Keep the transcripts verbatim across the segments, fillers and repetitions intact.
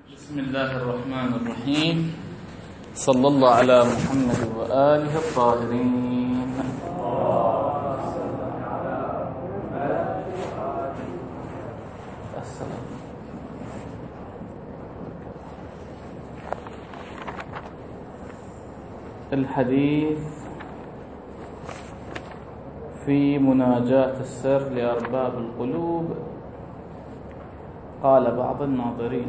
بسم الله الرحمن الرحيم. صلى الله على محمد وآله الطاهرين. السلام. الحديث في مناجاة السر لأرباب القلوب. قال بعض الناظرين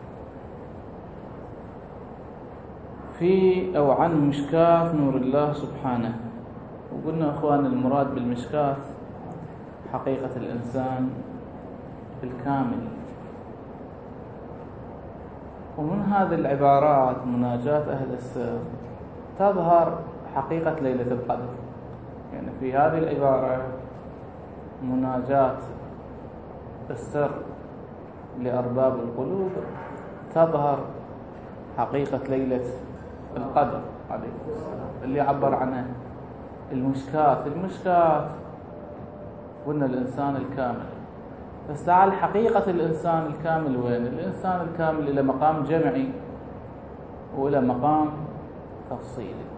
في أو عن مشكاة نور الله سبحانه. وقلنا أخوان المراد بالمشكاة حقيقة الإنسان الكامل. ومن هذه العبارات مناجاة أهل السر تظهر حقيقة ليلة القدر. يعني في هذه العبارة مناجاة السر لأرباب القلوب تظهر حقيقة ليلة القدر عليه السلام اللي عبر عنها المشكاة. المشكاة قلنا الإنسان الكامل، بس تعال حقيقة الإنسان الكامل وين؟ الإنسان الكامل إلى مقام جمعي وإلى مقام تفصيلي.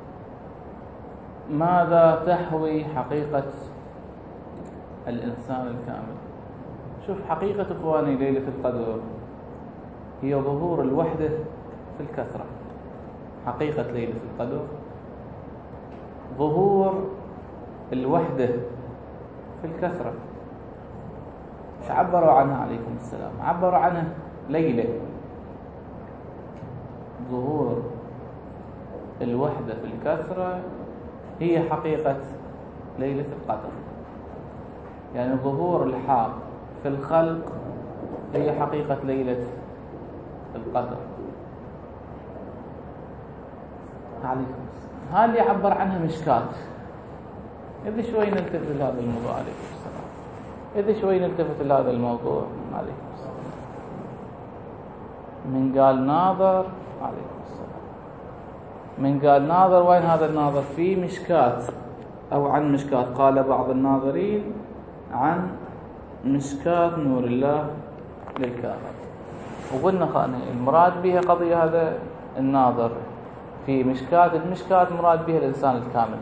ماذا تحوي حقيقة الإنسان الكامل؟ شوف حقيقة إخواني ليلة القدر هي ظهور الوحدة في الكثرة. حقيقة ليلة القدر ظهور الوحدة في الكثرة. ايش عبروا عنها عليكم السلام؟ عبروا عنها ليلة ظهور الوحدة في الكثرة هي حقيقة ليلة القدر. يعني ظهور الحق في الخلق هي حقيقة ليلة القدر عليكم السلام. هذا اللي يعبر عنها مشكات. إذا شوي نلتفت لهذا الموضوع عليكم السلام. إذا شوي نلتفت لهذا الموضوع عليكم السلام. من قال ناظر عليكم السلام. من قال ناظر، وين هذا الناظر؟ في مشكات أو عن مشكات. قال بعض الناظرين عن مشكات نور الله للكافر. وقلنا خاني المراد بها قضية هذا الناظر في مشكات. المشكات مراد بها الإنسان الكامل.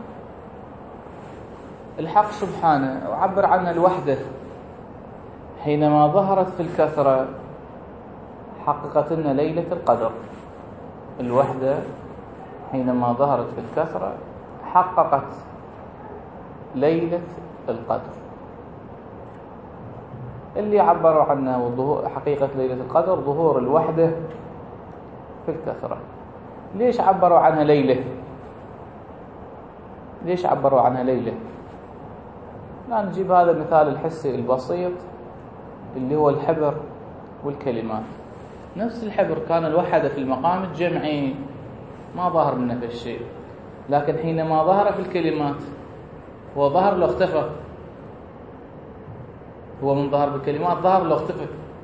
الحق سبحانه وعبر عنها الوحدة حينما ظهرت في الكثرة حققت لنا ليلة القدر. الوحدة حينما ظهرت في الكثرة حققت ليلة القدر. اللي عبروا عنها وظهور حقيقة ليلة القدر ظهور الوحدة في الكثرة. ليش عبروا عنها ليلة؟ ليش عبروا عنها ليلة؟ لا نجيب هذا المثال الحسي البسيط اللي هو الحبر والكلمات. نفس الحبر كان الوحدة في المقام الجمعي ما ظهر منه في الشيء، لكن حينما ظهر في الكلمات هو ظهر له اختفى. هو من ظهر بالكلمات ظهر له اختفى.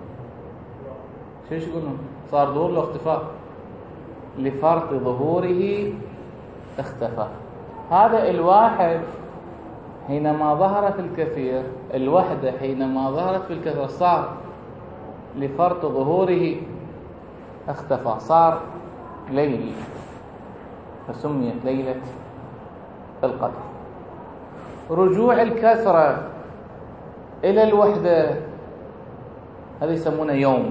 شو يقولون؟ صار ظهور له اختفاء. لفرط ظهوره اختفى. هذا الواحد حينما ظهرت الكثير، الوحدة حينما ظهرت في الكثير صار لفرط ظهوره اختفى، صار ليل، فسميت ليلة القدر. رجوع الكثرة إلى الوحدة هذا يسمونه يوم.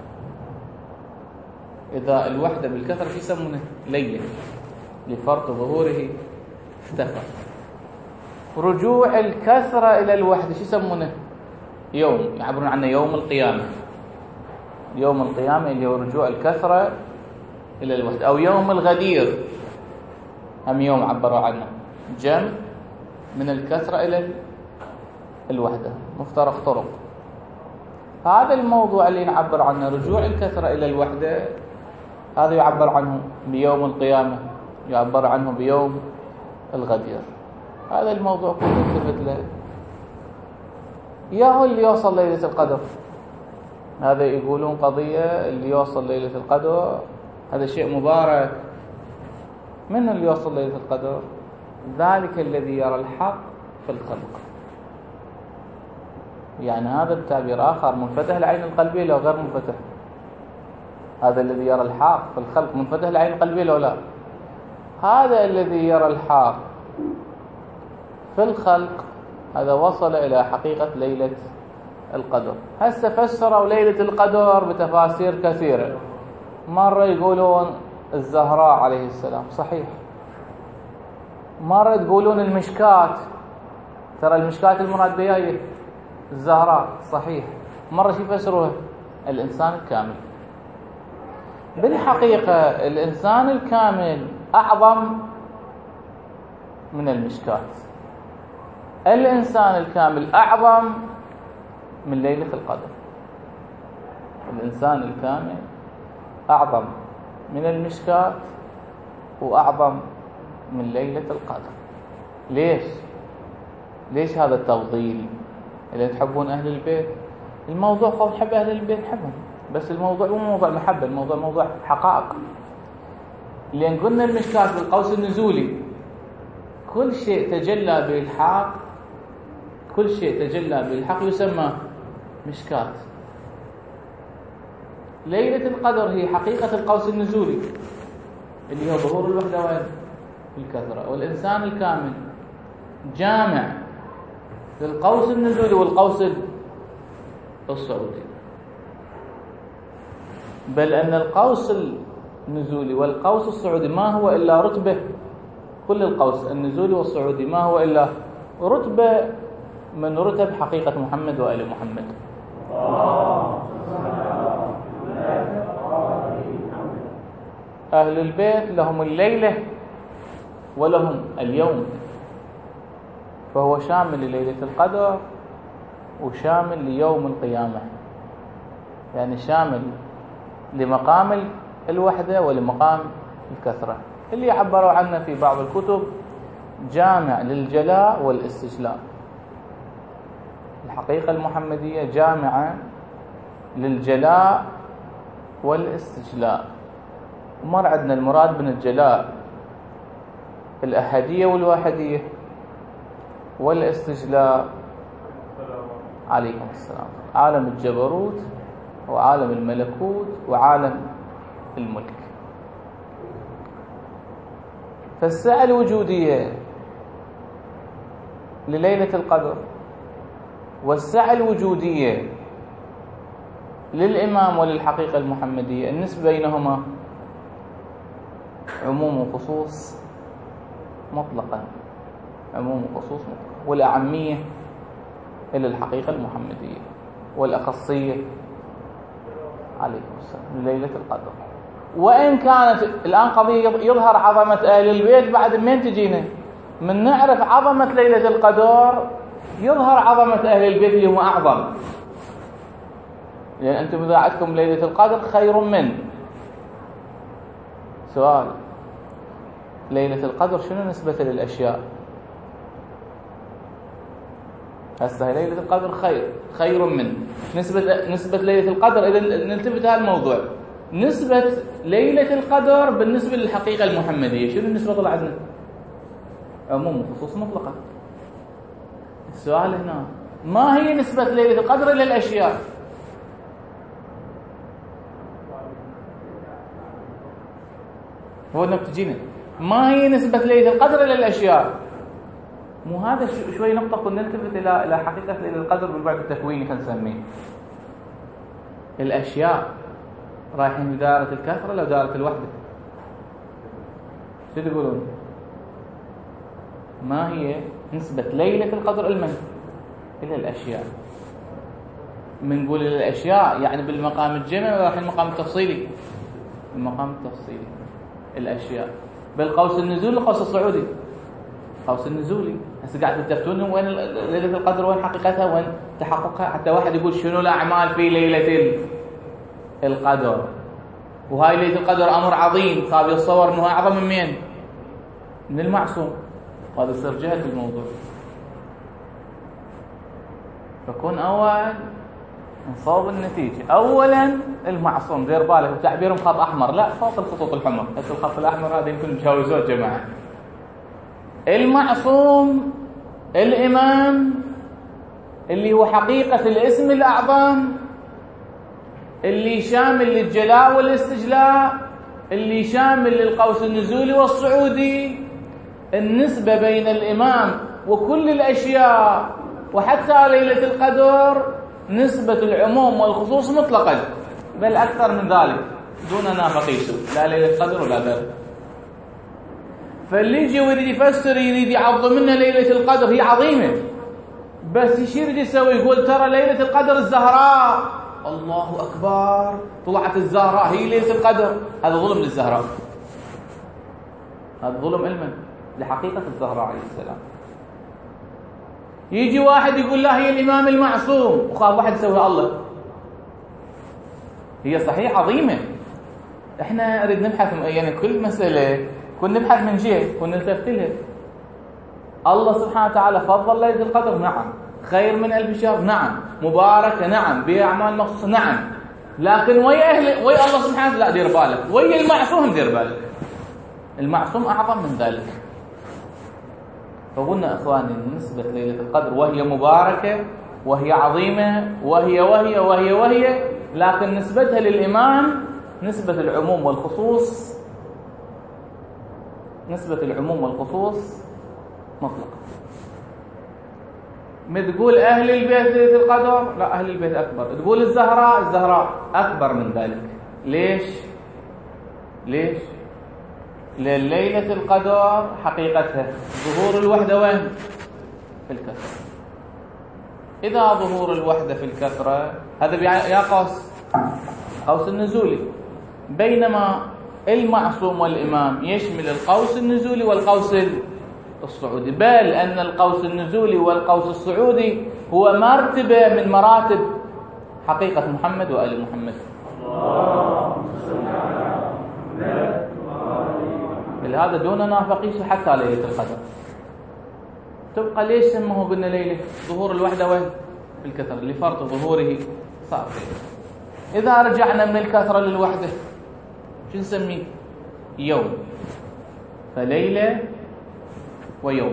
إذا الوحدة بالكثرة يسمونه ليلة لفرط ظهوره اختفى. رجوع الكثرة إلى الوحدة شو يسمونه؟ يوم، يعبرون عنه يوم القيامة. يوم القيامة اللي هو رجوع الكثرة إلى الوحدة. أو يوم الغدير هم يوم عبروا عنه، جمع من الكثرة إلى الوحدة، مفترق طرق. هذا الموضوع اللي نعبر عنه رجوع الكثرة إلى الوحدة هذا يعبر عنه بيوم القيامة، يعبر عنه بيوم الغدير. هذا الموضوع كله نلتفت له. يا هو اللي يوصل ليلة القدر. هذا يقولون قضية اللي يوصل ليلة القدر هذا شيء مبارك. من اللي يوصل ليلة القدر؟ ذلك الذي يرى الحق في الخلق. يعني هذا بتعبير آخر منفتح العين القلبية لو غير منفتح. هذا الذي يرى الحق في الخلق منفتح العين القلبية لو لا؟ هذا الذي يرى الحق في الخلق هذا وصل إلى حقيقة ليلة القدر. هسه فسروا ليلة القدر بتفاسير كثيرة. مرة يقولون الزهراء عليه السلام، صحيح. مرة تقولون المشكات، ترى المشكات المراد بها الزهراء، صحيح. مرة شو يفسروها؟ الإنسان الكامل. بالحقيقة الإنسان الكامل أعظم من المشكات. الإنسان الكامل أعظم من ليلة القدر. الإنسان الكامل أعظم من المشكات وأعظم من ليلة القدر. ليش؟ ليش هذا التفضيل؟ اللي تحبون أهل البيت، الموضوع خوف نحب أهل البيت نحبهم، بس الموضوع مو موضوع محبة، الموضوع موضوع حقائق. لأن قلنا المشكات بالقوس النزولي كل شيء تجلى بالحق، كل شيء تجلى بالحق يسمى مشكات. ليلة القدر هي حقيقة القوس النزولي اللي هو ظهور الوحدة وين؟ الكثرة. والإنسان الكامل جامع للقوس النزولي والقوس الصعودي. بل أن القوس النزولي والقوس الصعودي ما هو إلا رتبة، كل القوس النزولي والصعودي ما هو إلا رتبة من رتب حقيقة محمد وآل محمد. أهل البيت لهم الليلة ولهم اليوم، فهو شامل لليلة القدر وشامل ليوم القيامة، يعني شامل لمقام الوحدة ولمقام الكثرة، اللي عبروا عنه في بعض الكتب جامع للجلاء والاستجلاء. الحقيقة المحمدية جامعة للجلاء والاستجلاء. ومر عندنا المراد من الجلاء الأحدية والواحدية، والاستجلاء عليكم السلام عالم الجبروت وعالم الملكوت وعالم الملك. فالساعة الوجودية لليلة القدر والساعة الوجودية للإمام وللحقيقة المحمدية النسبة بينهما عموم وخصوص مطلقا، عموم وخصوص مطلقا، والأعمية إلى الحقيقة المحمدية والأخصية عليكم السلام لليلة القدر. وإن كانت الآن قضية يظهر عظمة أهل البيت، بعد من تجينا من نعرف عظمة ليلة القدر يظهر عظمة أهل البيت اللي هم أعظم. لأن أنتم إذا عندكم ليلة القدر خير من سؤال ليلة القدر شنو نسبة للأشياء؟ هسه ليلة القدر خير خير من نسبة نسبة ليلة القدر. إذا نلتفت هذا الموضوع، نسبة ليلة القدر بالنسبة للحقيقة المحمدية شنو النسبة طلع عندنا؟ عموم وخصوص مطلقة. السؤال هنا ما هي نسبة ليلة القدر إلى الأشياء؟ هو انك تجينا ما هي نسبة ليلة القدر إلى الأشياء؟ مو هذا شوي نقطة كنا نلتفت إلى إلى حقيقة ليلة القدر بالبعد التكويني خلينا نسميه. الأشياء رايحين بدائرة الكثرة لو دائرة الوحدة. شو تقولون؟ ما هي نسبة ليلة القدر المن إلى الأشياء؟ بنقول إلى الأشياء يعني بالمقام الجمعي ولا رايحين المقام التفصيلي؟ المقام التفصيلي الأشياء بالقوس النزولي والقوس الصعودي. قوس النزولي هسه قاعد تفتون وين ليلة القدر، وين حقيقتها، وين تحققها. حتى واحد يقول شنو الأعمال في ليلة القدر، وهاي ليلة القدر أمر عظيم، صار يتصور أنه أعظم من مين؟ من المعصوم. وهذا يصير جهة الموضوع. فكون أول نصوب النتيجة. أولا المعصوم دير بالك وتعبيرهم خط أحمر، لا فوق الخطوط الحمر. هسه الخط الأحمر هذا يمكن تجاوزوه جماعة. المعصوم الإمام اللي هو حقيقة الاسم الأعظم اللي شامل للجلاء والاستجلاء، اللي شامل للقوس النزولي والصعودي. النسبة بين الإمام وكل الأشياء وحتى ليلة القدر نسبة العموم والخصوص مطلقا، بل أكثر من ذلك دوننا فقيسوا، لا ليلة القدر ولا غير. فاللي يجي ويريد يفسر يريد يعظم منها ليلة القدر، هي عظيمة، بس ايش يريد يسوي؟ يقول ترى ليلة القدر الزهراء، الله أكبر طلعت الزهراء هي ليلة القدر. هذا ظلم للزهراء، هذا ظلم علما لحقيقة الزهراء عليه السلام. يجي واحد يقول لا هي الإمام المعصوم، وخاف واحد يسوي الله. هي صحيح عظيمة، احنا نريد نبحث يعني كل مسألة كنا نبحث من جهة كنا نلتفت لها. الله سبحانه وتعالى فضل ليلة القدر، نعم. خير من ألف شهر، نعم. مباركة، نعم. بها أعمال مخصوصة، نعم. لكن ويا أهل ويا الله سبحانه وتعالى لا دير بالك، ويا المعصوم دير بالك، المعصوم أعظم من ذلك. فقلنا إخواني نسبة ليلة القدر وهي مباركة وهي عظيمة وهي وهي وهي وهي لكن نسبتها للإمام نسبة العموم والخصوص، نسبة العموم والخصوص مطلقة. ما تقول أهل البيت ليلة القدر، لا أهل البيت أكبر. تقول الزهراء، الزهراء أكبر من ذلك. ليش؟ ليش؟ لليلة القدر حقيقتها ظهور الوحدة وين؟ في الكثرة. إذا ظهور الوحدة في الكثرة هذا يا قوس قوس النزولي، بينما المعصوم والإمام يشمل القوس النزولي والقوس الصعودي، بل أن القوس النزولي والقوس الصعودي هو مرتبة من مراتب حقيقة محمد وآل محمد. هذا دوننا فقيس حتى ليلة القدر. تبقى ليش سموه قلنا ليلة؟ ظهور الوحدة وين؟ في الكثرة، لفرط ظهوره صار ليلة. إذا رجعنا من الكثرة للوحدة شو نسميه؟ يوم. فليلة ويوم.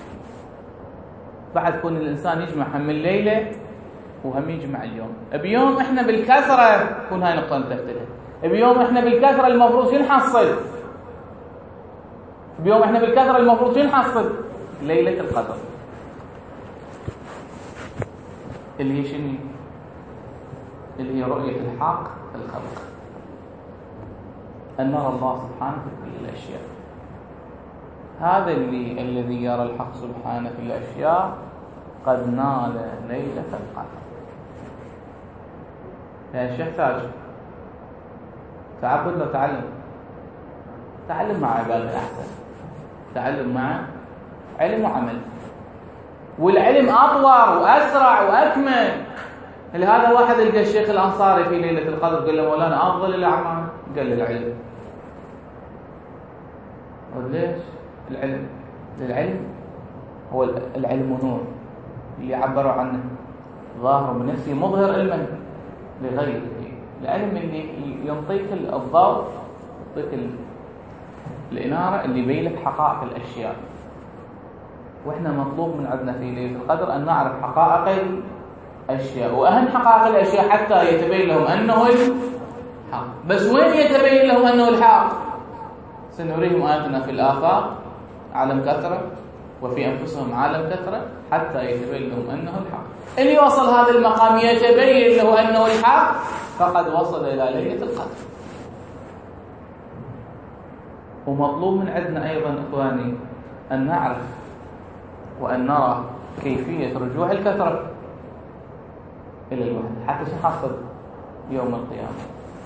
بعد كون الإنسان يجمع هم الليلة وهم يجمع اليوم. بيوم إحنا بالكثرة، كون هاي نقطة نتفتلها، بيوم إحنا بالكثرة المفروض شو نحصل؟ بيوم إحنا بالكثرة المفروض شو نحصل؟ ليلة القدر اللي هي شنو؟ اللي هي رؤية الحق في الخلق، أن نرى الله سبحانه في كل الأشياء. هذا اللي الذي يرى الحق سبحانه في الأشياء قد نال ليلة القدر. يعني شو يحتاج؟ تعبد لو تعلم تعلم مع عبادة أحسن، تعلم مع علم وعمل، والعلم أطور وأسرع وأكمل. لهذا واحد لقى الشيخ الأنصاري في ليلة القدر قال له مولانا أفضل الأعمال، قال له العلم. وليش؟ العلم العلم هو العلم نور اللي عبروا عنه، ظاهر بنفسه مظهر علما لغيره. العلم اللي ينطيك الضوء، يعطيك الإنارة اللي يبين لك حقائق الأشياء. وإحنا مطلوب من عندنا في ليلة القدر أن نعرف حقائق الأشياء، وأهم حقائق الأشياء حتى يتبين لهم أنه الحق. بس وين يتبين لهم أنه الحق؟ سنريهم آياتنا في الآفاق عالم كثرة، وفي أنفسهم عالم كثرة، حتى يتبين لهم أنه الحق. اللي وصل هذا المقام يتبين له أنه الحق فقد وصل إلى ليلة القدر. ومطلوب من عندنا أيضا إخواني أن نعرف وأن نرى كيفية رجوع الكثرة إلى الوحدة حتى نحصل يوم القيامة.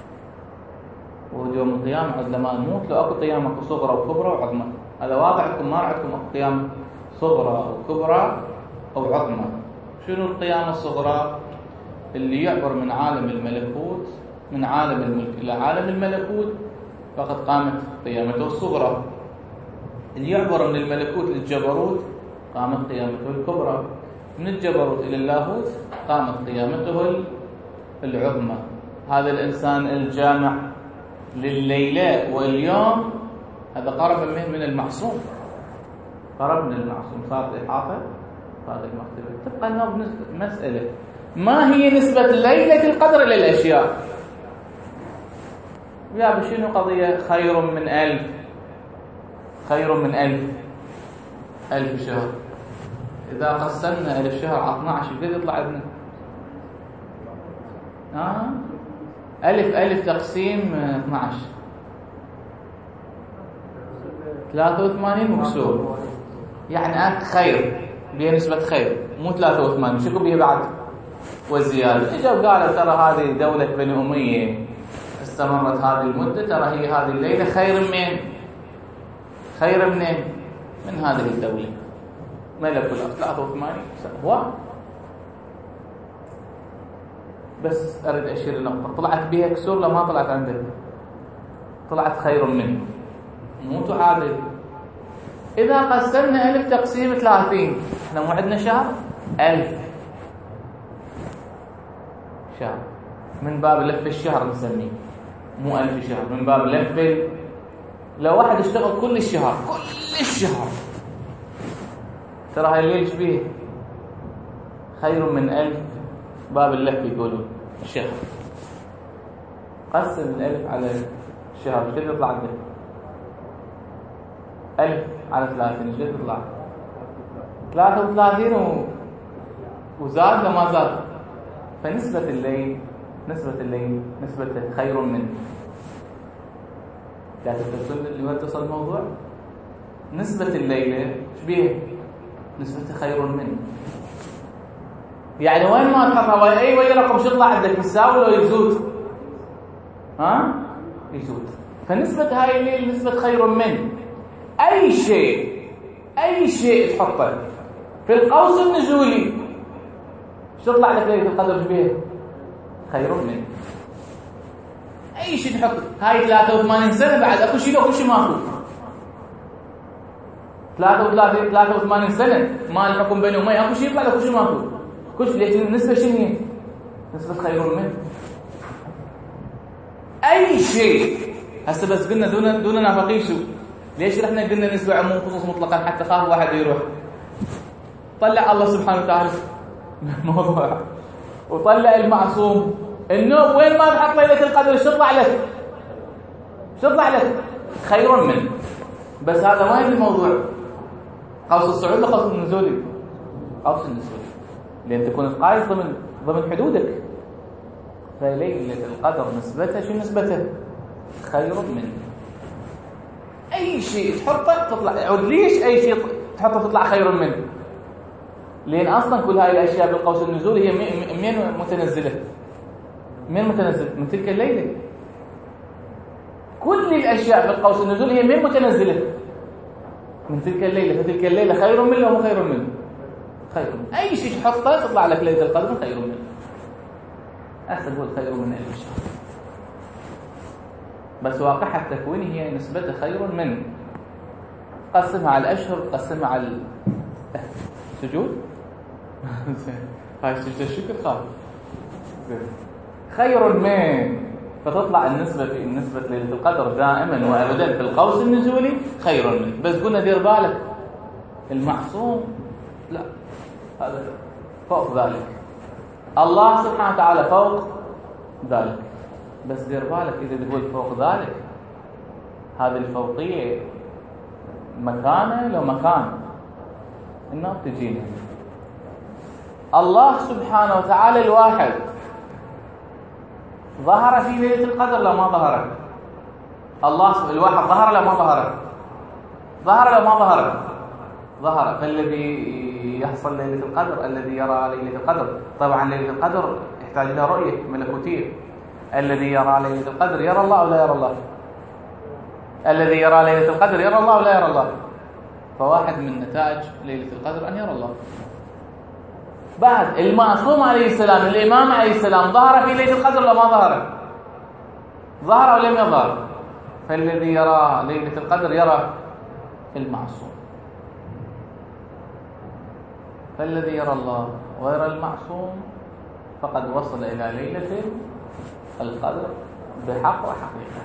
ويوم القيامة عندما نموت لو أكو قيامة صغرى وكبرى وعظمى. هذا واضح لكم؟ ما عندكم أكو قيامة صغرى وكبرى أو عظمى. شنو القيامة الصغرى؟ اللي يعبر من عالم الملكوت، من عالم الملك إلى عالم الملكوت، فقد قامت قيامته الصغرى. اللي يعبر من الملكوت للجبروت قامت قيامته الكبرى. من الجبروت إلى اللاهوت قامت قيامته العظمى. هذا الإنسان الجامع لليلة واليوم هذا قرب منه من المعصوم، قرب من المعصوم، صارت إحاطة هذا المرتبة. تبقى لنا مسألة ما هي نسبة ليلة القدر إلى الأشياء؟ يا بشنو قضية خير من ألف، خير من ألف، ألف شهر. إذا قسمنا ألف شهر على اثنا عشر قد يطلع لنا؟ آه ألف ألف تقسيم اثنا عشر ثلاثة وثمانين مكسور، يعني خير بها نسبة خير، مو ثلاثة وثمانين. شكو بها بعد والزيادة؟ اجوا قالوا ترى هذه دولة بني أمية استمرت هذه المدة، ترى هي هذه الليلة خير من خير من من هذه الدولة. ملك الأرض ثلاثة وثمانين هو. بس أريد أشير لنقطة، طلعت بها كسور لو ما طلعت عندك؟ طلعت خير منه، مو تعادل. إذا قسمنا ألف تقسيم ثلاثين، احنا مو عندنا شهر؟ ألف شهر، من باب لف الشهر نسميه، مو ألف شهر، من باب لف ال... لو واحد اشتغل كل الشهر كل الشهر، ترى هاي الليل شبيه خير من ألف باب اللف يقولون الشهر. قسم الألف على الشهر ايش قد يطلع عندك؟ ألف على ثلاثين ايش قد يطلع؟ ثلاثة وثلاثين و... وزاد لما زاد. فنسبة الليل نسبة الليل نسبة خير من، لا تفصل اللي يتصل الموضوع. نسبة الليلة شبيه نسبة خير من، يعني وين ما تحطها اي وين رقم شو يطلع عندك؟ يساوي ولا يزود؟ ها يزود. فنسبة هاي الليل نسبة خير من اي شيء، اي شيء تحطه في القوس النزولي شو يطلع لك ليلة القدر شبيه خير من اي شيء تحط. هاي ثلاثة وثمانين سنة بعد اكو شيء اكو شيء ماكو. ثلاثة وثمانين سنة ما الحكم بين أمية اكو شيء يطلع اكو شيء ماكو. كل ليش النسبة شنو هي؟ نسبة خير من اي شيء. هسه بس قلنا دون دون نافقين شو؟ ليش احنا قلنا نسبة عموم خصوص مطلقا حتى خاف واحد يروح طلع الله سبحانه وتعالى الموضوع وطلع المعصوم انه وين ما تحط ليلة القدر شو يطلع لك؟ شو يطلع لك؟ خير من. بس هذا وين الموضوع؟ قوس الصعود لقوس النزول؟ قوس النزول، لان تكون قايد ضمن ضمن حدودك. فليلة القدر نسبتها شو نسبتها؟ خير من اي شيء تحطه تطلع. ليش اي شيء تحطه تطلع خير منه؟ لان اصلا كل هاي الاشياء بالقوس النزول هي من متنزله؟ من متنزل؟ من تلك الليله. كل الاشياء بالقوس النزول هي من متنزله؟ من تلك الليله. فتلك الليله خير منه ولا مو خير منه؟ خير منه. اي شيء تحطه تطلع لك ليله القدر خير منه. هسه نقول خير من ألف شهر، بس واقعها التكويني هي نسبته خير من. قسمها على الاشهر، قسمها على السجود. هاي سجدة الشكر خالص خير من، فتطلع النسبة في النسبة ليلة القدر دائما وابدا في القوس النزولي خير من. بس قلنا دير بالك المعصوم لا، هذا فوق ذلك. الله سبحانه وتعالى فوق ذلك. بس دير بالك إذا تقول فوق ذلك، هذه الفوقية مكانه لو مكان النار تجينا. الله سبحانه وتعالى الواحد ظهر في ليلة القدر لا ما ظهر؟ الله الواحد ظهر لا ما ظهر؟ ظهر لا ما ظهر؟ ظهر. فالذي يحصل ليلة القدر الذي يرى ليلة القدر، طبعا ليلة القدر يحتاج إلى رؤية ملكوتية. الذي يرى ليلة القدر يرى الله ولا يرى الله؟ الذي يرى ليلة القدر يرى الله ولا يرى الله؟ فواحد من نتائج ليلة القدر أن يرى الله. بعد المعصوم عليه السلام الإمام عليه السلام ظهر في ليلة القدر ولا ما ظهر؟ ظهر أو لم يظهر؟ فالذي يرى ليلة القدر يرى المعصوم. فالذي يرى الله ويرى المعصوم فقد وصل إلى ليلة القدر بحق وحقيقة.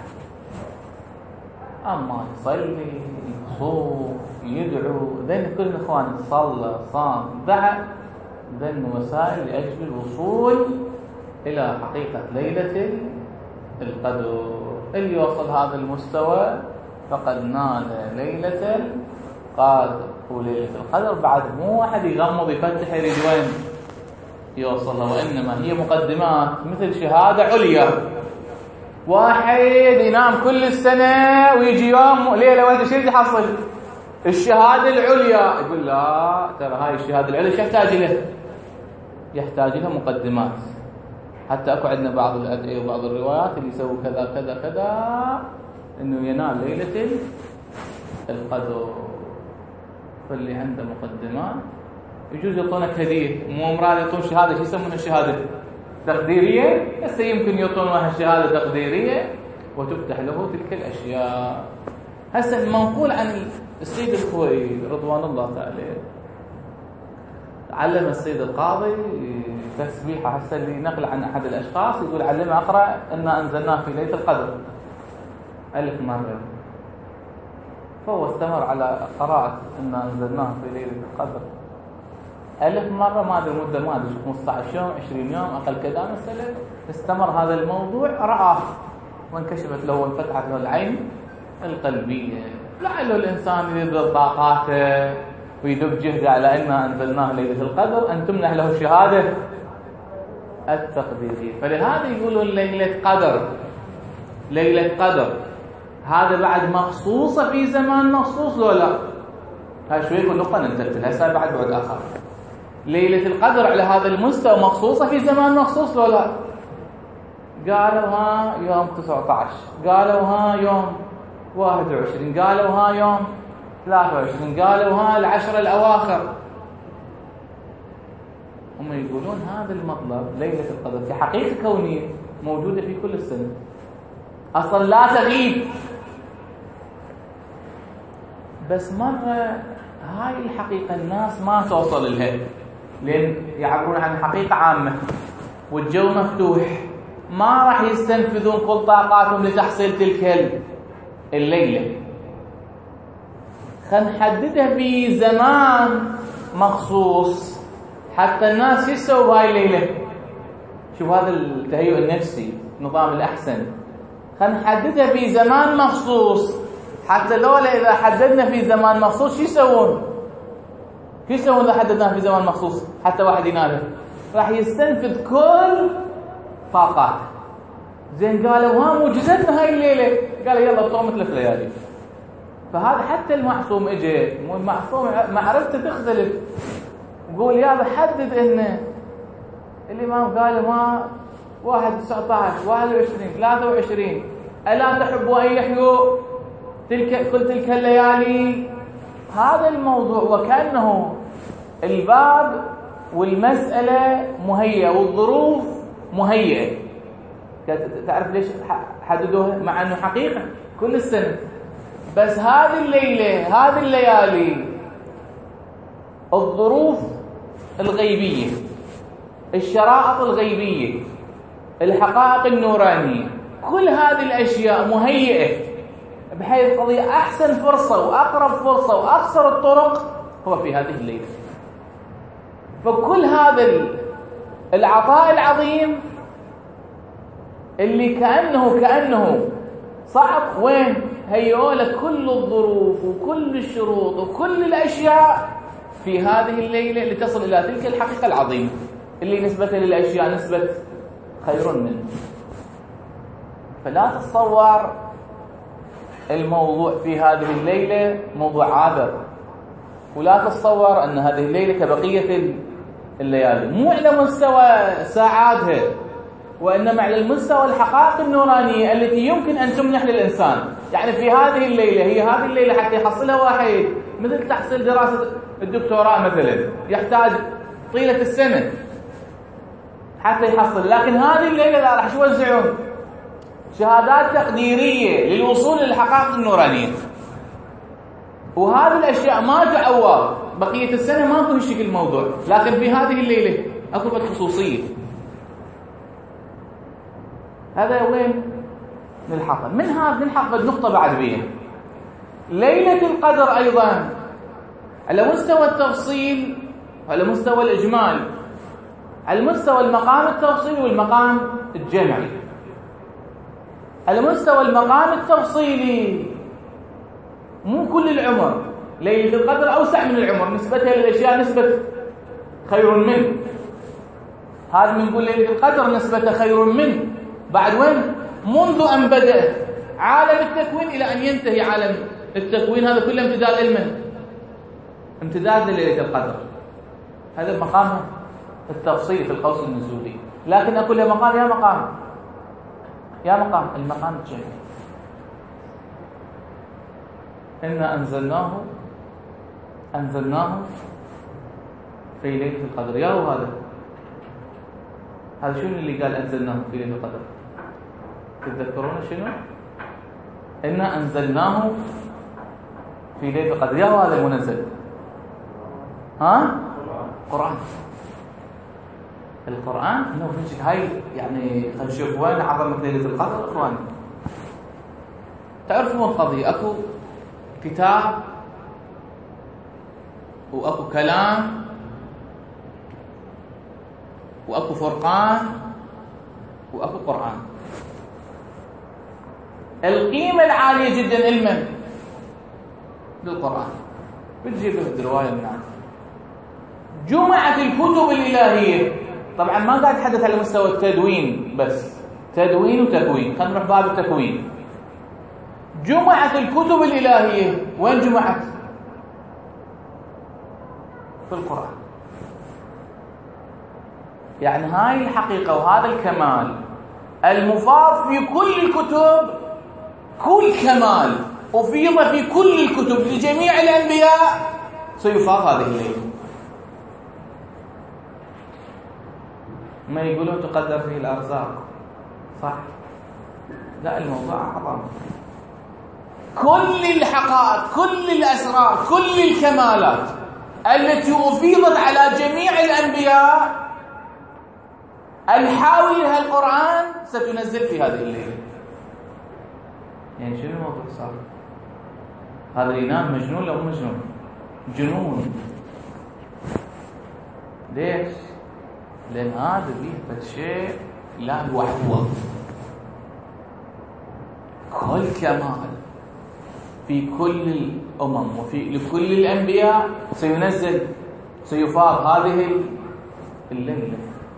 أما يصلي يصوم يدعو ذن كل إخوان صلى صام دعا، ذن وسائل لأجل الوصول إلى حقيقة ليلة القدر. اللي يوصل هذا المستوى فقد نال ليلة القدر. وليلة القدر بعد مو واحد يغمض يفتح يريد وين يوصل، وإنما هي مقدمات مثل شهادة عليا. واحد ينام كل السنة ويجي يوم ليلة واحدة شو يحصل؟ الشهادة العليا. يقول لا ترى هاي الشهادة العليا شو يحتاج له؟ يحتاج لها مقدمات. حتى أكو عندنا بعض الأدعية وبعض الروايات اللي يسووا كذا كذا كذا إنه ينال ليلة القدر. فاللي عنده مقدمات يجوز يعطونك هدية، مو مراد يعطون شهادة. شو يسمونها الشهادة؟ تقديرية. هسه يمكن يعطون واحد شهادة تقديرية وتفتح له تلك الأشياء. هسه المنقول عن السيد الخوئي رضوان الله تعالى، علم السيد القاضي تسبيحه. هسه اللي نقل عن أحد الأشخاص يقول علم أقرأ إنا أنزلناه في ليلة القدر ألف مرة. فهو استمر على قراءة إنا أنزلناه في ليلة القدر ألف مرة. ما أدري مدة، ما أدري خمسة عشر يوم عشرين يوم أقل كذا مسألة. استمر هذا الموضوع، رآه وانكشفت له وانفتحت له العين القلبية. لعله الإنسان يبذل طاقاته ويدب جهده على إنا أنزلناه ليلة القدر أن تمنح له الشهادة التقديرية. فلهذا يقولون ليلة قدر، ليلة قدر هذا بعد مخصوصة في زمان مخصوص لو لا؟ هاي شوي يقول نقطة ننتبه هسه بعد بعد آخر. ليلة القدر على هذا المستوى مخصوصة في زمان مخصوص لو لا؟ قالوا ها يوم تسعة عشر، قالوا ها يوم واحد وعشرين، قالوا ها يوم ثلاثة وعشرين، قالوا ها العشر الأواخر. هم يقولون هذا المطلب ليلة القدر كحقيقة كونية موجودة في كل السنة، أصلا لا تغيب. بس مرة هاي الحقيقة الناس ما توصل لها، لأن يعبرون عن حقيقة عامة والجو مفتوح، ما راح يستنفذون كل طاقاتهم لتحصيل تلك الليلة. خلينا نحددها في زمان مخصوص حتى الناس يسووا بهاي الليلة. شوف هذا التهيؤ النفسي، النظام الأحسن. خلينا نحددها في زمان مخصوص حتى لولا إذا حددنا في زمان مخصوص شو يسوون؟ شو يسوون إذا حددناها في زمان مخصوص حتى واحد يناله؟ راح يستنفذ كل طاقات. زين قالوا ها موجزتنا هاي الليلة، قال يلا بطوع مثل ليالي. فهذا حتى المعصوم اجى، مو المعصوم معرفته تختلف. يقول يا بحدد ان الامام قال ما واحد تسعة عشر واحد وعشرين ثلاثة وعشرين الا تحبوا ان يحيوا تلك كل تلك الليالي. هذا الموضوع وكأنه الباب والمسألة مهيئة والظروف مهيئة. تعرف ليش حددوها؟ مع انه حقيقة كل السنة، بس هذه الليلة هذه الليالي الظروف الغيبية، الشرائط الغيبية، الحقائق النورانية، كل هذه الأشياء مهيئة بحيث قضية أحسن فرصة وأقرب فرصة وأقصر الطرق هو في هذه الليلة. فكل هذا العطاء العظيم اللي كأنه كأنه صعب وين هيئوا لك كل الظروف وكل الشروط وكل الأشياء في هذه الليلة لتصل إلى تلك الحقيقة العظيمة اللي نسبة للأشياء نسبة خير منه. فلا تتصور الموضوع في هذه الليلة موضوع عابر، ولا تتصور أن هذه الليلة كبقية الليالي، مو على مستوى ساعاتها وإنما على المستوى الحقائق النورانية التي يمكن أن تمنح للإنسان. يعني في هذه الليلة، هي هذه الليلة حتى يحصلها واحد مثل تحصيل دراسة الدكتوراه مثلا يحتاج طيلة السنة حتى يحصل، لكن هذه الليلة لا راح يوزعون شهادات تقديرية للوصول للحقائق النورانية. وهذه الأشياء ما تعوض بقية السنة، ما يكون الشكل الموضوع، لكن في هذه الليلة أكو خصوصية. هذا وين نلحقها؟ من هذا نلحق النقطة بعد بيها. ليلة القدر أيضا على مستوى التفصيل وعلى مستوى الإجمال، على مستوى المقام التفصيلي والمقام الجمعي. على مستوى المقام التفصيلي، مو كل العمر. ليلة القدر أوسع من العمر، نسبتها للأشياء نسبة خير منه. هذا بنقول ليلة القدر نسبة خير منه. بعد وين؟ منذ أن بدأ عالم التكوين إلى أن ينتهي عالم التكوين، هذا كله امتداد علما، امتداد لليلة القدر. هذا مقام التفصيل في القوس النزولي. لكن أقول له مقام يا مقام يا مقام المقام الجميل. إنا أنزلناه أنزلناه في ليلة القدر. يا هو هذا هذا شنو اللي قال أنزلناه في ليلة القدر؟ تتذكرون شنو؟ إنا أنزلناه في ليلة القدر. يا هو هذا المنزل؟ ها؟ قرآن. القرآن إنه بنشك هاي يعني خلينا نشوف وين عظمة ليلة القدر. إخواني تعرفون القضية، أكو كتاب وأكو كلام وأكو فرقان وأكو قرآن. القيمة العالية جدا علما للقرآن بتجيب له رواية من عنه. جمعت الكتب الإلهية، طبعا ما قاعد أتحدث على مستوى التدوين بس، تدوين وتكوين، خلينا نروح باب التكوين. جمعت الكتب الإلهية، وين جمعت؟ في القرآن. يعني هاي الحقيقة وهذا الكمال المفاض في كل الكتب، كل كمال أفيض في كل الكتب لجميع الأنبياء سيفاض هذه الليلة. ما يقولون تقدر فيه الأرزاق، صح؟ لا، الموضوع أعظم. كل الحقائق، كل الأسرار، كل الكمالات التي أفيضت على جميع الأنبياء الحاوي لها القرآن ستنزل في هذه الليلة. يعني شنو الموضوع صار؟ هذا اللي ينام مجنون لو مجنون؟ جنون. ليش؟ لأن هذا فيه شيء لا يوحوه. كل كمال في كل الأمم وفي لكل الأنبياء سينزل، سيفاض هذه الليلة.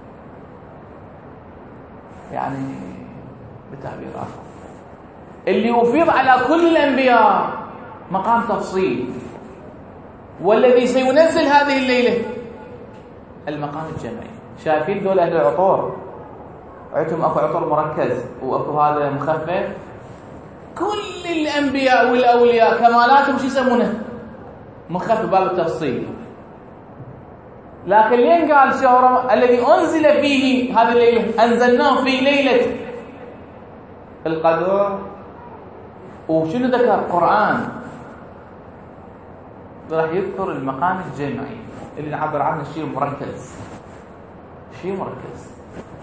يعني بتعبير آخر اللي يفيض على كل الأنبياء مقام تفصيل، والذي سينزل هذه الليلة المقام الجمعي. شايفين دول أهل العطور عندهم أكو عطور مركز وأكو هذا مخفف. كل الأنبياء والأولياء كمالاتهم شو يسمونه؟ مخفف باب التفصيل. لكن لين قال شهر الذي أنزل فيه هذه الليلة، أنزلناه في ليلة القدر. وشنو ذكر القرآن؟ راح يذكر المقام الجمعي اللي نعبر عنه شيء مركز، شيء مركز.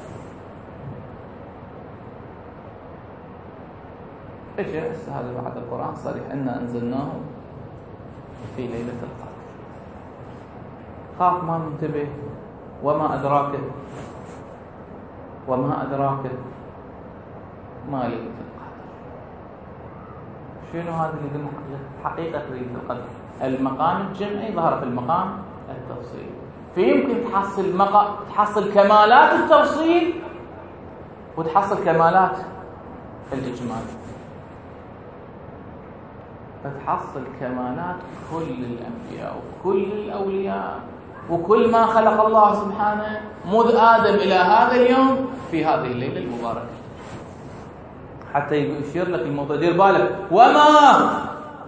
ايش هسه هذا بعد القرآن صريح إنا أنزلناه في ليلة القدر. خاف ما منتبه. وما أدراك وما أدراك ما ليلة القدر. شنو هذا اللي قلنا حقيقة ليلة القدر؟ المقام الجمعي ظهر في المقام التفصيلي. في يمكن تحصل مقا... تحصل كمالات التفصيل وتحصل كمالات الإجمال، فتحصل كمالات كل الأنبياء وكل الأولياء وكل ما خلق الله سبحانه منذ آدم إلى هذا اليوم في هذه الليلة المباركة. حتى يشير لك الموضوع، دير بالك وما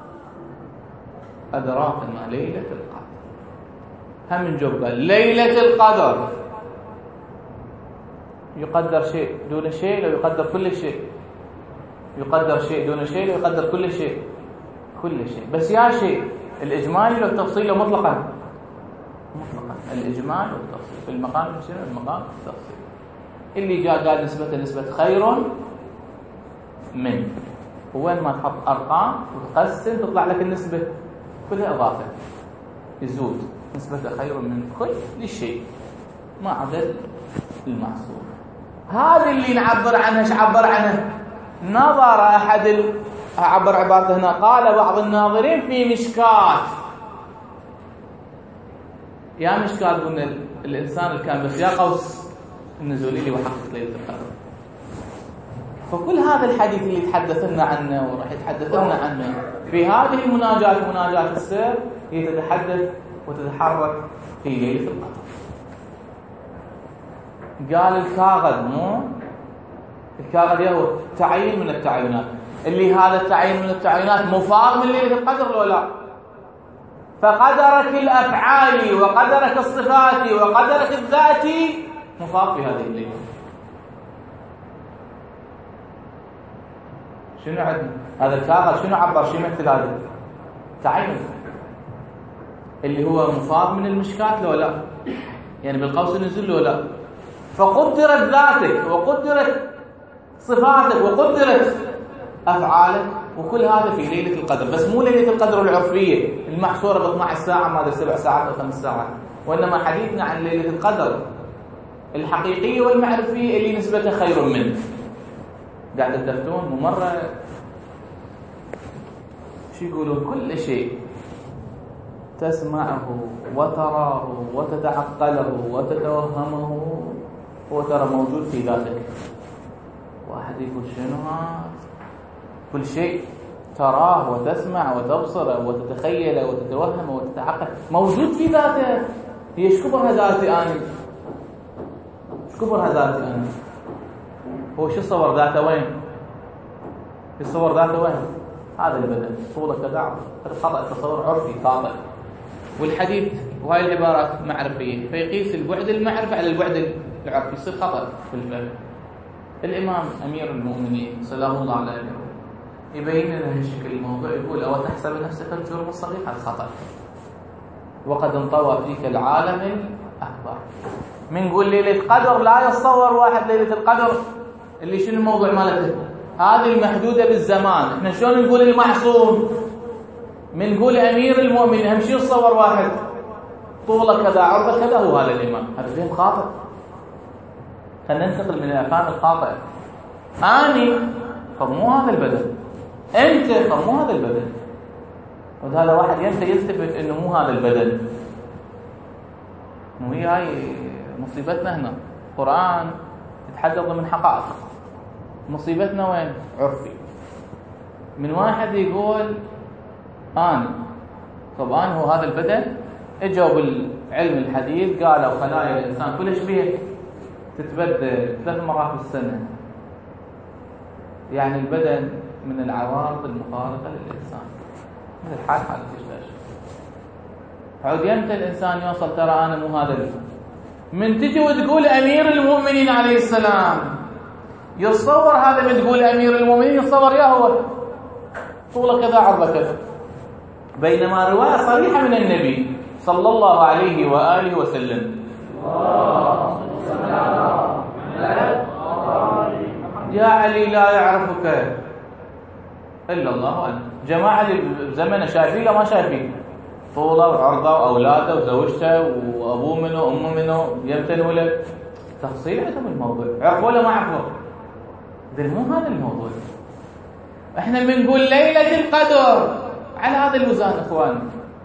أدراك ما ليلة القدر. هم من جوب قال ليلة القدر. يقدر شيء دون شيء لو يقدر كل شيء، يقدر شيء دون شيء لو يقدر كل شيء، كل شيء. بس يا شيء الإجمالي لو التفصيل لو مطلقا مطلقا الإجمال والتفصيل في المقام شنو؟ المقام التفصيل. اللي جاء قال نسبة نسبة خير من، وين ما تحط أرقام وتقسم تطلع لك النسبة كلها إضافة، يزود نسبة خير من كل شيء ما عدا المحصول. هذا اللي نعبر عنه. ايش عبر عنه؟ نظر أحد ال... أعبر عبارته هنا، قال بعض الناظرين في مشكات، يا مشكات قلنا الإنسان الكامل، بس يا قوس النزولي لي وحقق ليلة القدر. فكل هذا الحديث اللي تحدثنا عنه وراح يتحدثنا عنه في هذه المناجاة، مناجاة السر، هي تتحدث وتتحرك في ليلة القدر. قال الكاغذ، مو الكاغذ هو تعيين من التعيينات، اللي هذا التعيين من التعيينات مفاض من ليلة القدر ولا لا؟ فقدرك الأفعال وقدرك الصفات وقدرك الذاتي مفاض في هذه الليلة. شنو عندنا؟ هذا الكاغذ شنو عبر؟ شنو يمثل هذا؟ تعين اللي هو مفاض من المشكات لو لا؟ يعني بالقوس النزول لو لا؟ فقدرت ذاتك وقدرت صفاتك وقدرت أفعالك، وكل هذا في ليلة القدر. بس مو ليلة القدر العرفية المحصورة ب اثنتي عشرة ساعة، ما أدري سبع ساعات أو خمس ساعات، وإنما حديثنا عن ليلة القدر الحقيقية والمعرفية اللي نسبتها خير منه. قاعد تدفتون ومرة شو يقولون؟ كل شيء تسمعه وتراه وتتعقله وتتوهمه هو ترى موجود في ذاتك. واحد يقول شنو هذا؟ كل شيء تراه وتسمع وتبصر وتتخيل وتتوهم وتتعقل موجود في ذاته. هي ايش كبرها ذاتي انا؟ ايش كبرها ذاتي انا؟ هو شو صور ذاته وين؟ يصور ذاته وين؟ هذا البدن طوله كذا، هذا خطأ، تصور عرفي خاطئ. والحديث وهاي العبارات معرفية، فيقيس البعد المعرفي على البعد العرفي، يصير خطأ في الفهم. الإمام أمير المؤمنين سلام الله عليه يبين لنا هالشكل الموضوع، يقول: أو تحسب نفسك الجرم الصغير؟ هذا خطأ، وقد انطوى فيك العالم الأكبر. من نقول ليلة قدر لا يتصور واحد ليلة القدر اللي شنو الموضوع مالته؟ هذه المحدودة بالزمان. احنا شلون نقول المعصوم؟ من نقول أمير المؤمنين هم شو يتصور واحد طوله كذا عرضه كذا هو هذا الإمام؟ هذا فهم خاطئ. خلينا ننتقل من الأفهام الخاطئة. أني طب مو هذا البدن، أنت طب مو هذا البدن، وهذا واحد ينتهي يثبت إنه مو هذا البدن. وهي هاي مصيبتنا هنا. القرآن يتحدث ضمن حقائق، مصيبتنا وين؟ عرفي. من واحد يقول أنا طب أنا هو هذا البدن، اجوا بالعلم الحديث قالوا خلايا الإنسان كلش بيه تتبدل ثلاث مرات بالسنة، يعني البدن من العوارض المخالفة للإنسان، مثل حال حالة الشاشة. عود يمتى الإنسان يوصل ترى أنا مو هذا؟ من تجي وتقول أمير المؤمنين عليه السلام، يتصور هذا من تقول أمير المؤمنين يتصور يا هو طوله كذا عرضه كذا، بينما رواية صريحة من النبي صلى الله عليه وآله وسلم: يا علي لا يعرفك إلا الله وأنت. جماعة اللي بزمنه شايفين لا ما شايفين؟ طوله وعرضه وأولاده وزوجته وأبوه منه وأمه منه يمتن ولد، تفصيل عندهم الموضوع، عرفوا ولا ما عرفوا؟ ده مو هذا الموضوع. احنا بنقول ليلة القدر على هذا الوزان اخوان.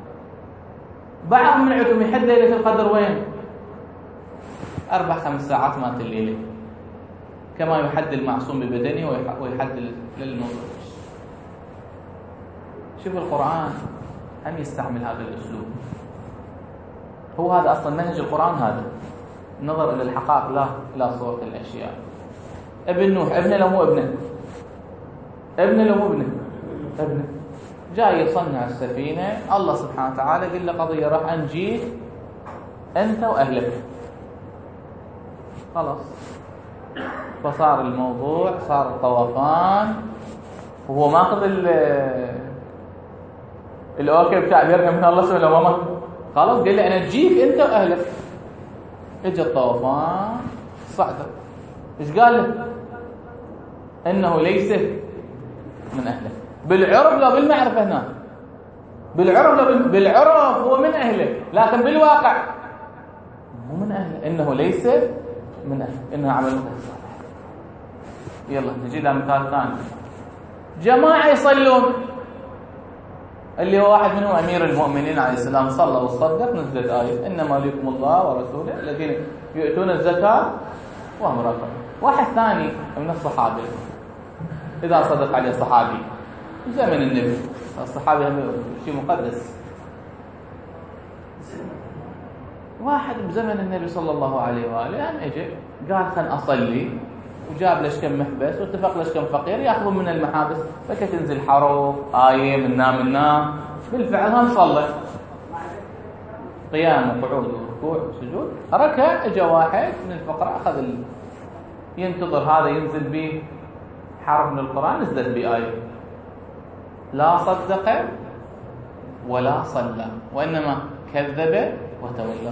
بعض منكم يحد ليلة القدر وين؟ أربع خمس ساعات مالت الليلة، كما يحد المعصوم ببدنه ويحد للموضوع. شوف القرآن هم يستعمل هذا الأسلوب، هو هذا أصلا منهج القرآن، هذا النظر إلى الحقائق لا إلى صورة الأشياء. ابن نوح ابنه لو مو ابنه؟ ابنه لو مو ابنه؟ ابنه. جاي يصنع السفينة، الله سبحانه وتعالى قال له قضية راح أنجيك أنت وأهلك، خلاص. فصار الموضوع، صار الطوفان، وهو ماخذ الأوكي بتاع بيرجع من الله سبحانه وتعالى، خلاص قال له أنا أجيك أنت وأهلك. اجى الطوفان صعده، إيش قال له؟ إنه ليس من أهلك. بالعرف لا بالمعرفة هنا، بالعرف لا بالعرف هو من أهلك، لكن بالواقع مو من أهلك، إنه ليس من أهلك، إنه عمل صالح. يلا نجي إلى مثال ثاني. جماعة يصلون، اللي هو واحد منهم أمير المؤمنين عليه السلام صلى وصدق، نزلت آية إنما وليكم الله ورسوله الذين يؤتون الزكاة وهم راكعون. واحد ثاني من الصحابة إذا صدق عليه صحابي زمن النبي، الصحابي شيء مقدس، واحد بزمن النبي صلى الله عليه وآله أم إجي قال خلنا أصلي، وجاب ليش كم محبس واتفق ليش كم فقير يأخذون من المحابس، فكتنزل حروف آية منا منا، بالفعل هم صلى قيام وقعود وركوع وسجود، ركع اجى واحد من الفقراء أخذ ال... ينتظر هذا ينزل به حرف من القرآن، نزلت بآية لا صدق ولا صلى وإنما كذب وتولى.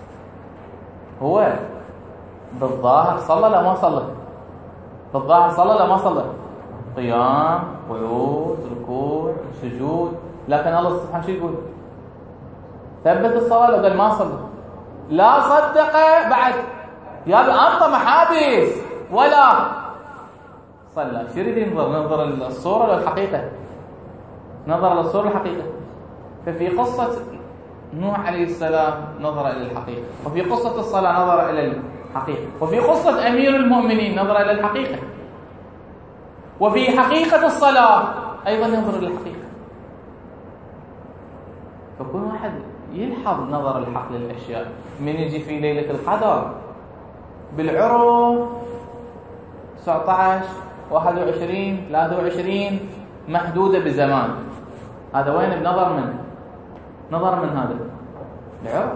هو بالظاهر صلى لا ما صلى؟ بالظاهر صلى لا ما صلى؟ قيام قعود ركوع سجود، لكن الله سبحانه شو يقول؟ ثبت الصلاة لو قال ما صلى. لا صدق بعد يا أنت محابس ولا صلى. شو يريد ينظر؟ ننظر الصورة للحقيقة، نظر للصورة الحقيقة. ففي قصة نوح عليه السلام نظر إلى الحقيقة، وفي قصة الصلاة نظر إلى الحقيقة، وفي قصة أمير المؤمنين نظر إلى الحقيقة، وفي حقيقة الصلاة أيضا نظر إلى الحقيقة. فكل واحد يلحظ نظر الحق للأشياء. من يجي في ليلة القدر بالعرف تسعة عشر واحد وعشرين ثلاثة وعشرين محدودة بزمان، هذا وين بنظر من نظر من هذا العرف.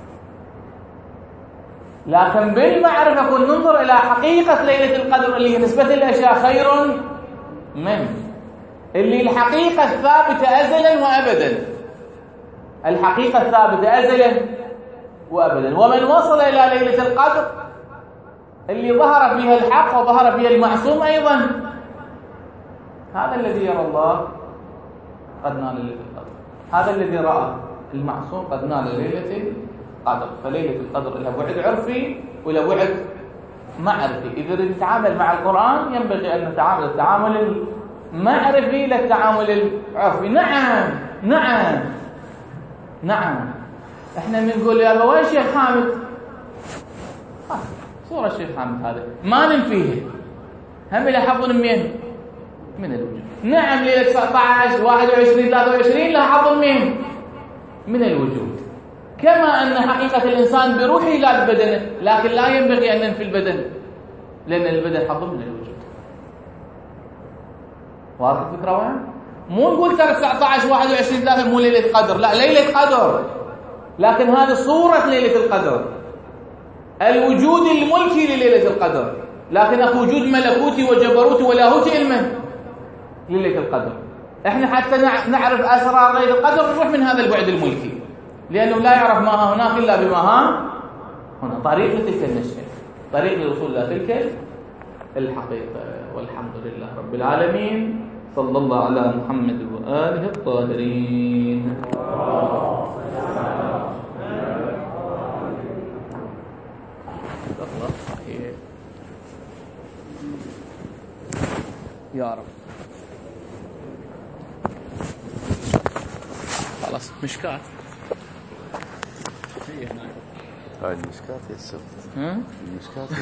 لكن بالمعرفة كن ننظر إلى حقيقة ليلة القدر اللي هي نسبة الأشياء خير من اللي الحقيقة الثابتة أزلا وأبدا، الحقيقة الثابتة أزلا وأبدا. ومن وصل إلى ليلة القدر اللي ظهر فيها الحق وظهر فيها المعصوم أيضا، هذا الذي يرى الله قد نال ليلة القدر، هذا الذي رأى المعصوم قد نال ليلة القدر. فليلة القدر لها بعد عرفي ولا بعد معرفي. إذا نتعامل مع القرآن ينبغي أن نتعامل التعامل المعرفي للتعامل العرفي. نعم نعم نعم احنا بنقول يا وين شيخ حامد؟ آه. صورة الشيخ حامد هذا ما ننفيه، هم إلى حظ من من الوجود. نعم ليلة تسعة عشر واحد وعشرين ثلاثة وعشرين لها حظ من من الوجود، كما أن حقيقة الإنسان بروحه لا ببدنه، لكن لا ينبغي أن ننفي البدن لأن البدن حظ من الوجود. واضح الفكرة وين؟ مو نقول ترى تسعة عشر واحد وعشرين ثلاثة مو ليلة قدر، لا ليلة قدر، لكن هذه صورة ليلة القدر، الوجود الملكي لليلة القدر، لكن أكو وجود ملكوتي وجبروتي ولاهوتي المن لليلة القدر. احنا حتى نعرف أسرار ليلة القدر نروح من هذا البعد الملكي، لأنه لا يعرف ما ها هناك إلا بما ها هنا. طريق لتلك النشأة، طريق للوصول إلى تلك الحقيقة. والحمد لله رب العالمين، صلى الله على محمد وآله الطاهرين. يا رب خلاص مشكات هي هناك. هاي المشكات يا السبت. ها؟ المشكات